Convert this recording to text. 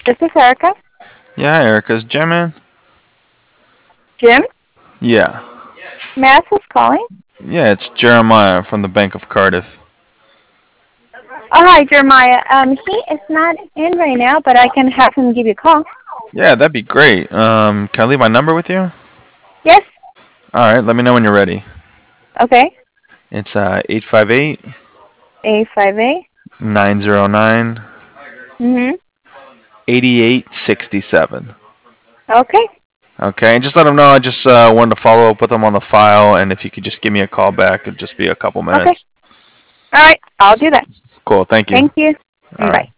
This is Erica. Yeah, hi, Erica. Is Jim in? Jim? Yeah. May I ask who's calling? Yeah, it's Jeremiah from the Bank of Cardiff. Oh, hi, Jeremiah. He is not in right now, but I can have him give you a call. Yeah, that'd be great. Can I leave my number with you? Yes? All right, let me know when you're ready. Okay. It's 858 858. 909 Mm-hmm. 8867. Okay. Okay, and just let them know I just wanted to follow up with them on the file, and if you could just give me a call back, it'd just be a couple Okay. minutes. All right. I'll do that. Cool, thank you. Thank you. All right. Bye.